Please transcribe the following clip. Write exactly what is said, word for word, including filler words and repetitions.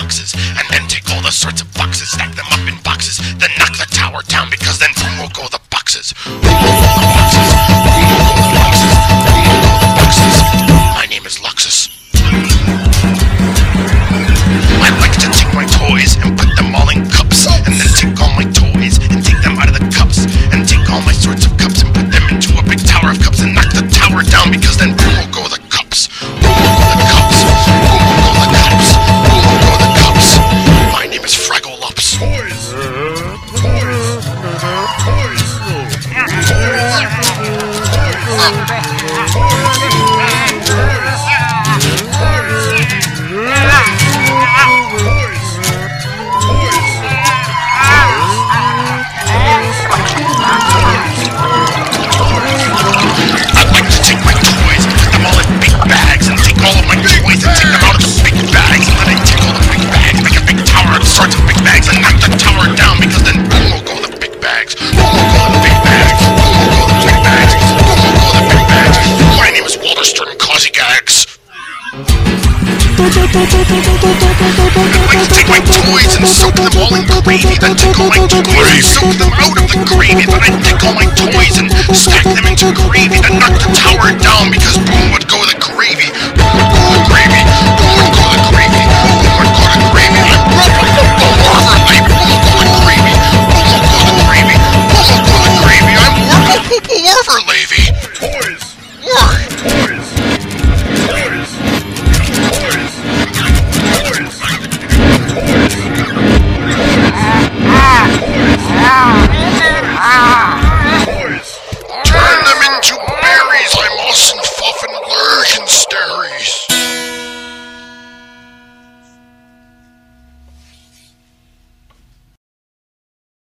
boxes, and then take all the sorts of boxes, stack them up in boxes, then knock the tower down, because then boom will go the boxes. Boom will go the boxes. Boom will go the boxes. Boom will go the boxes. My name is Luxus. I like to take my toys and put them all in cups, and then take all my toys and take them out of the cups, and take all my sorts of cups and put them into a big tower of cups and knock the tower down, because then boom will go the cups. Boom will go the cups. Boom will go the cups. Boom will go the cups. My name is Fragglelups. Toys. Toys. Toys. I like to take my toys and soak them all in gravy, then take all my toys and soak them out of the gravy, then I take all my toys and stack them into gravy,